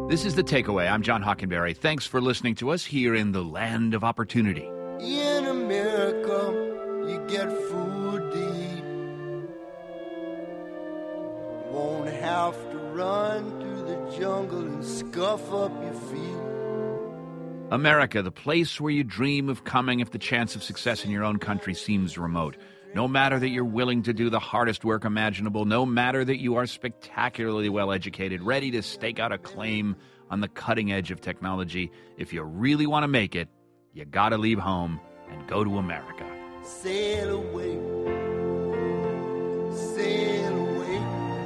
This is The Takeaway. I'm John Hockenberry. Thanks for listening to us here in the land of opportunity. In America, you get food to eat. Won't have to run through the jungle and scuff up your feet. America, the place where you dream of coming if the chance of success in your own country seems remote. No matter that you're willing to do the hardest work imaginable, no matter that you are spectacularly well educated, ready to stake out a claim on the cutting edge of technology, if you really want to make it, you gotta leave home and go to America. Sail away, sail away.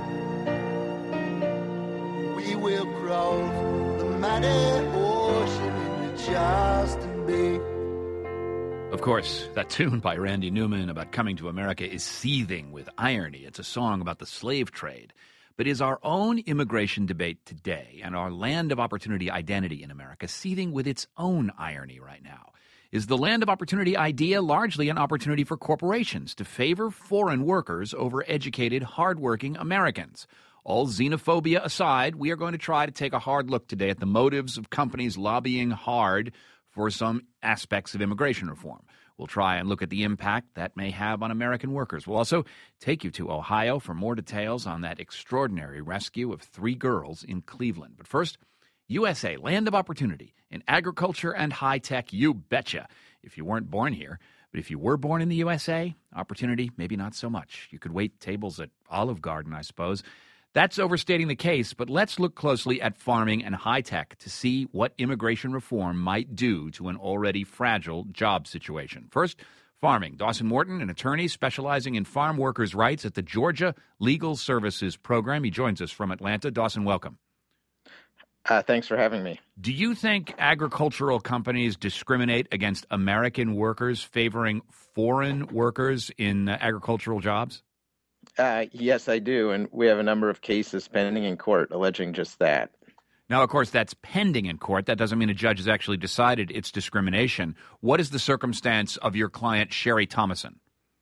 We will cross the mighty ocean into Charleston Bay. Of course, that tune by Randy Newman about coming to America is seething with irony. It's a song about the slave trade. But is our own immigration debate today and our land of opportunity identity in America seething with its own irony right now? Is the land of opportunity idea largely an opportunity for corporations to favor foreign workers over educated, hardworking Americans? All xenophobia aside, we are going to try to take a hard look today at the motives of companies lobbying hard for some aspects of immigration reform. We'll try and look at the impact that may have on American workers. We'll also take you to Ohio for more details on that extraordinary rescue of 3 girls in Cleveland. But first, USA, land of opportunity in agriculture and high tech, you betcha. If you weren't born here, but if you were born in the USA, opportunity, maybe not so much. You could wait tables at Olive Garden, I suppose. That's overstating the case, but let's look closely at farming and high-tech to see what immigration reform might do to an already fragile job situation. First, farming. Dawson Morton, an attorney specializing in farm workers' rights at the Georgia Legal Services Program. He joins us from Atlanta. Dawson, welcome. Thanks for having me. Do you think agricultural companies discriminate against American workers, favoring foreign workers in agricultural jobs? Yes, I do, and we have a number of cases pending in court alleging just that. Now, of course, that's pending in court. That doesn't mean a judge has actually decided it's discrimination. What is the circumstance of your client, Sherry Thomason?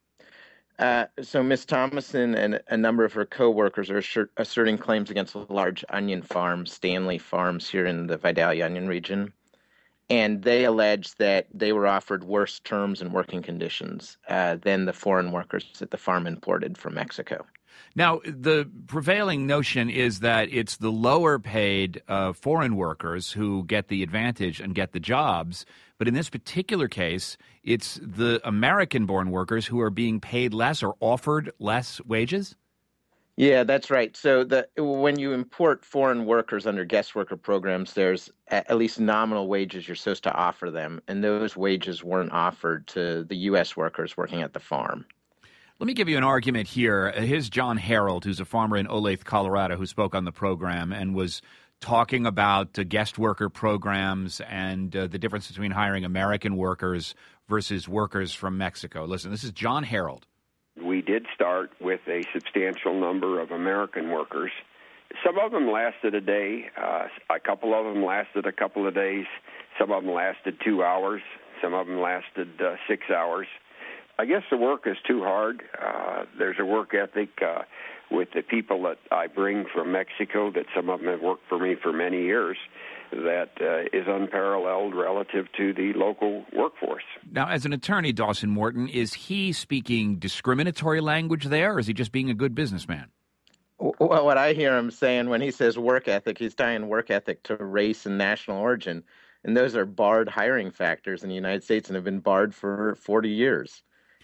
So Ms. Thomason and a number of her co-workers are asserting claims against a large onion farm, Stanley Farms, here in the Vidalia Onion region. And they allege that they were offered worse terms and working conditions than the foreign workers that the farm imported from Mexico. Now, the prevailing notion is that it's the lower-paid foreign workers who get the advantage and get the jobs. But in this particular case, it's the American-born workers who are being paid less or offered less wages? Yeah, that's right. So when you import foreign workers under guest worker programs, there's at least nominal wages you're supposed to offer them, and those wages weren't offered to the U.S. workers working at the farm. Let me give you an argument here. Here's John Harold, who's a farmer in Olathe, Colorado, who spoke on the program and was talking about guest worker programs and the difference between hiring American workers versus workers from Mexico. Listen, this is John Harold. We did start with a substantial number of American workers. Some of them lasted a day. A couple of them lasted a couple of days. Some of them lasted 2 hours. Some of them lasted 6 hours. I guess the work is too hard. There's a work ethic with the people that I bring from Mexico that some of them have worked for me for many years that is unparalleled relative to the local workforce. Now, as an attorney, Dawson Morton, is he speaking discriminatory language there, or is he just being a good businessman? Well, what I hear him saying when he says work ethic, he's tying work ethic to race and national origin. And those are barred hiring factors in the United States and have been barred for 40 years.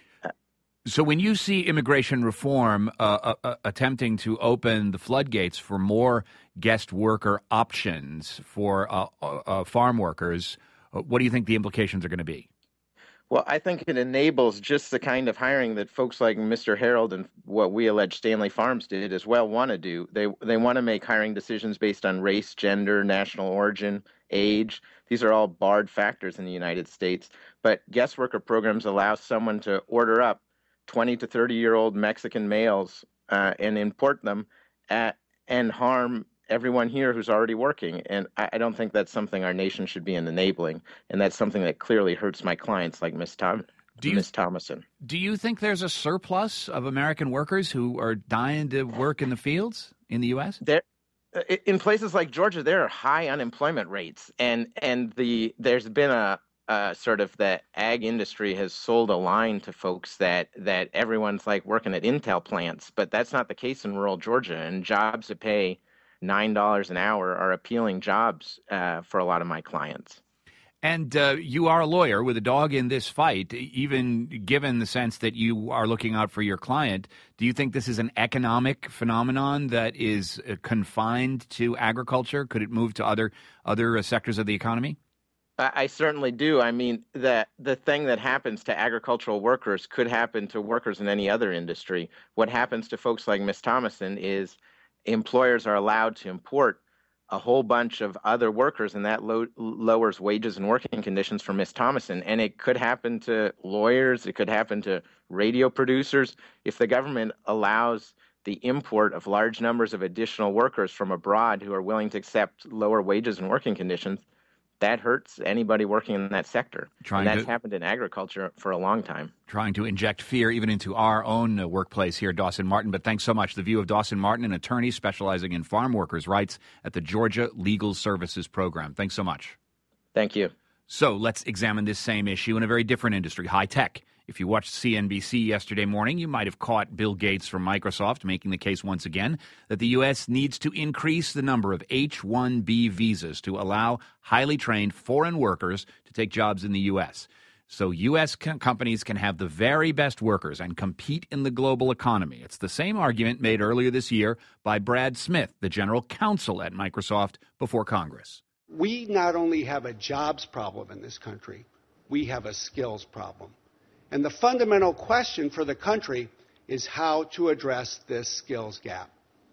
So when you see immigration reform attempting to open the floodgates for more guest worker options for farm workers, what do you think the implications are going to be? Well, I think it enables just the kind of hiring that folks like Mr. Harold and what we allege Stanley Farms did as well want to do. They want to make hiring decisions based on race, gender, national origin, age. These are all barred factors in the United States. But guest worker programs allow someone to order up 20 to 30-year-old Mexican males and import them and harm everyone here who's already working. And I don't think that's something our nation should be enabling. And that's something that clearly hurts my clients like Ms. Thomason. Do you think there's a surplus of American workers who are dying to work in the fields in the U.S.? in places like Georgia, there are high unemployment rates, and there's been a sort of the ag industry has sold a line to folks that everyone's like working at Intel plants, but that's not the case in rural Georgia. And jobs that pay $9 an hour are appealing jobs for a lot of my clients. And you are a lawyer with a dog in this fight, even given the sense that you are looking out for your client. Do you think this is an economic phenomenon that is confined to agriculture? Could it move to other sectors of the economy? I certainly do. I mean, the thing that happens to agricultural workers could happen to workers in any other industry. What happens to folks like Ms. Thomason is employers are allowed to import a whole bunch of other workers, and that lowers wages and working conditions for Ms. Thomason. And it could happen to lawyers. It could happen to radio producers. If the government allows the import of large numbers of additional workers from abroad who are willing to accept lower wages and working conditions, that hurts anybody working in that sector. And that's happened in agriculture for a long time. Trying to inject fear even into our own workplace here, Dawson Martin. But thanks so much. The view of Dawson Martin, an attorney specializing in farm workers' rights at the Georgia Legal Services Program. Thanks so much. Thank you. So let's examine this same issue in a very different industry, high tech. If you watched CNBC yesterday morning, you might have caught Bill Gates from Microsoft making the case once again that the U.S. needs to increase the number of H-1B visas to allow highly trained foreign workers to take jobs in the U.S. So U.S. companies can have the very best workers and compete in the global economy. It's the same argument made earlier this year by Brad Smith, the general counsel at Microsoft, before Congress. We not only have a jobs problem in this country, we have a skills problem. And the fundamental question for the country is how to address this skills gap.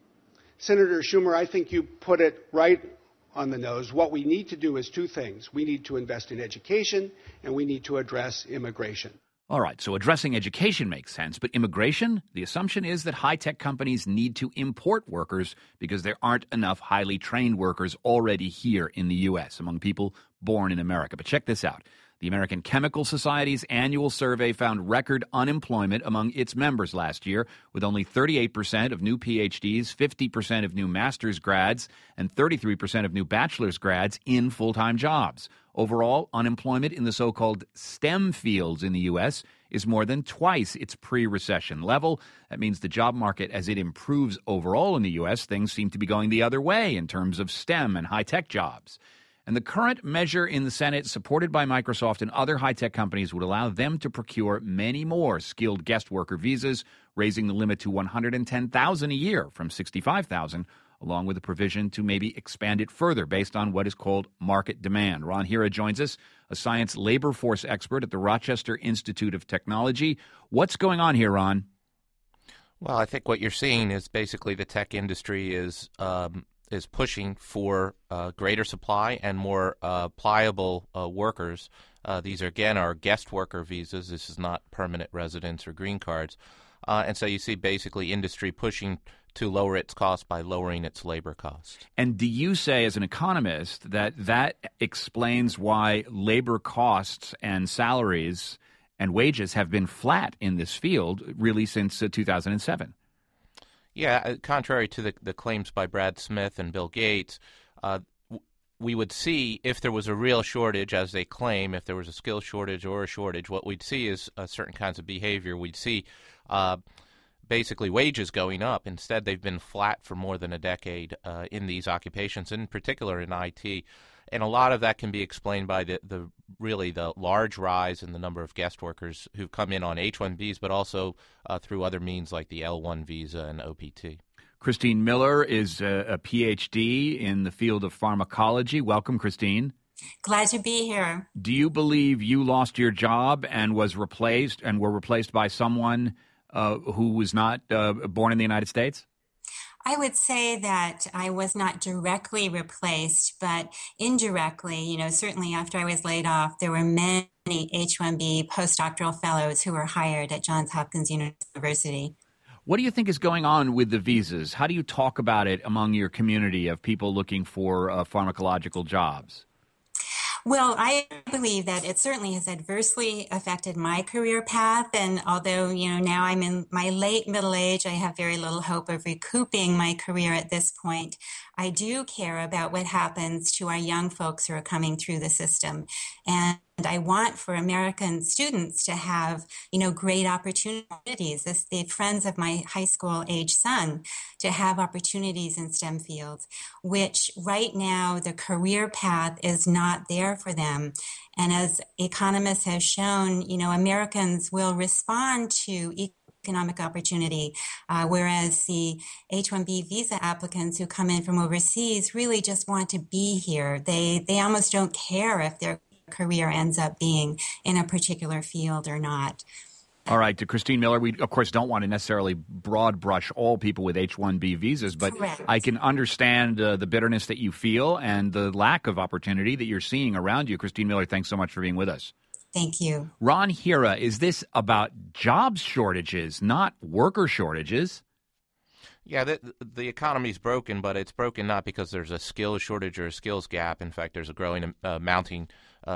Senator Schumer, I think you put it right on the nose. What we need to do is two things. We need to invest in education, and we need to address immigration. All right, so addressing education makes sense, but immigration, the assumption is that high-tech companies need to import workers because there aren't enough highly trained workers already here in the U.S. among people born in America. But check this out. The American Chemical Society's annual survey found record unemployment among its members last year, with only 38% of new PhDs, 50% of new master's grads, and 33% of new bachelor's grads in full-time jobs. Overall, unemployment in the so-called STEM fields in the U.S. is more than twice its pre-recession level. That means the job market, as it improves overall in the U.S., things seem to be going the other way in terms of STEM and high-tech jobs. And the current measure in the Senate, supported by Microsoft and other high-tech companies, would allow them to procure many more skilled guest worker visas, raising the limit to $110,000 a year from $65,000, along with a provision to maybe expand it further based on what is called market demand. Ron Hira joins us, a science labor force expert at the Rochester Institute of Technology. What's going on here, Ron? Well, I think what you're seeing is basically the tech industry is pushing for greater supply and more pliable workers. These are, again, are guest worker visas. This is not permanent residence or green cards. And so you see basically industry pushing to lower its costs by lowering its labor costs. And do you say, as an economist, that explains why labor costs and salaries and wages have been flat in this field really since 2007? Yeah, contrary to the claims by Brad Smith and Bill Gates, we would see if there was a real shortage, as they claim, if there was a skill shortage or a shortage, what we'd see is certain kinds of behavior. We'd see basically wages going up. Instead, they've been flat for more than a decade in these occupations, in particular in IT. And a lot of that can be explained by the large rise in the number of guest workers who've come in on H-1Bs, but also through other means like the L-1 visa and OPT. Christine Miller is a PhD in the field of pharmacology. Welcome, Christine. Glad to be here. Do you believe you lost your job and were replaced by someone who was not born in the United States? I would say that I was not directly replaced, but indirectly, certainly after I was laid off, there were many H-1B postdoctoral fellows who were hired at Johns Hopkins University. What do you think is going on with the visas? How do you talk about it among your community of people looking for pharmacological jobs? Well, I believe that it certainly has adversely affected my career path. And although, now I'm in my late middle age, I have very little hope of recouping my career at this point. I do care about what happens to our young folks who are coming through the system. And I want for American students to have, great opportunities. The friends of my high school age son to have opportunities in STEM fields, which right now the career path is not there for them. And as economists have shown, Americans will respond to economic opportunity, whereas the H-1B visa applicants who come in from overseas really just want to be here. They almost don't care if their career ends up being in a particular field or not. All right, to Christine Miller, we, of course, don't want to necessarily broad brush all people with H-1B visas, but Correct. I can understand the bitterness that you feel and the lack of opportunity that you're seeing around you. Christine Miller, thanks so much for being with us. Thank you. Ron Hira, is this about jobs shortages, not worker shortages? Yeah, the economy's broken, but it's broken not because there's a skills shortage or a skills gap. In fact, there's a growing, mounting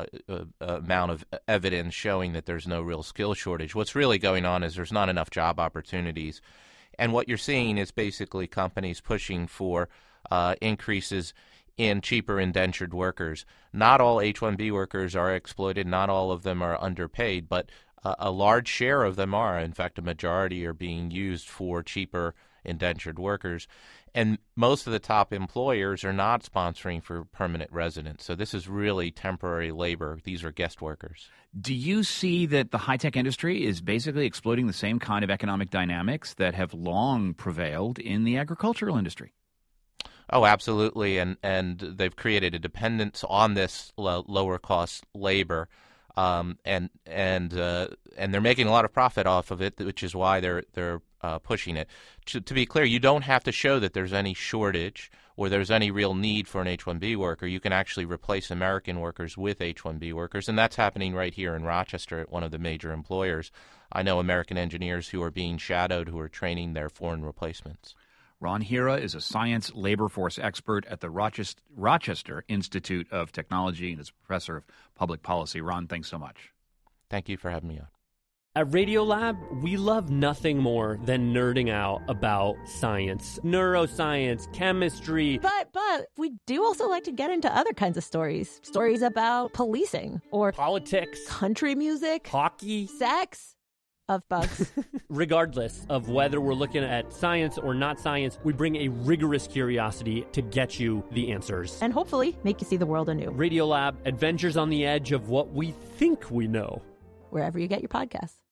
amount of evidence showing that there's no real skill shortage. What's really going on is there's not enough job opportunities. And what you're seeing is basically companies pushing for increases in cheaper indentured workers. Not all H-1B workers are exploited. Not all of them are underpaid, but a large share of them are. In fact, a majority are being used for cheaper indentured workers. And most of the top employers are not sponsoring for permanent residents. So this is really temporary labor. These are guest workers. Do you see that the high-tech industry is basically exploiting the same kind of economic dynamics that have long prevailed in the agricultural industry? Oh, absolutely. And they've created a dependence on this lower cost labor. And they're making a lot of profit off of it, which is why they're pushing it. To be clear, you don't have to show that there's any shortage or there's any real need for an H-1B worker. You can actually replace American workers with H-1B workers, and that's happening right here in Rochester at one of the major employers. I know American engineers who are being shadowed who are training their foreign replacements. Ron Hira is a science labor force expert at the Rochester Institute of Technology and is a professor of public policy. Ron, thanks so much. Thank you for having me on. At Radiolab, we love nothing more than nerding out about science, neuroscience, chemistry. But we do also like to get into other kinds of stories. Stories about policing or politics, country music, hockey, sex. Of bugs. Regardless of whether we're looking at science or not science, we bring a rigorous curiosity to get you the answers. And hopefully make you see the world anew. Radiolab, adventures on the edge of what we think we know. Wherever you get your podcasts.